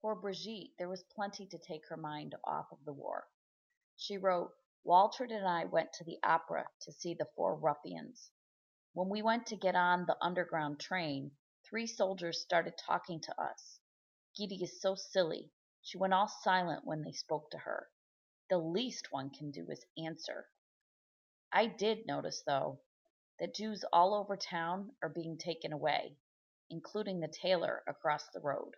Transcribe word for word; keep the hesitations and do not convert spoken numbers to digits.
For Brigitte, there was plenty to take her mind off of the war. She wrote, Walter and I went to the opera to see the Four Ruffians. When we went to get on the underground train, three soldiers started talking to us. Giddy is so silly. She went all silent when they spoke to her. The least one can do is answer. I did notice, though, that Jews all over town are being taken away, including the tailor across the road.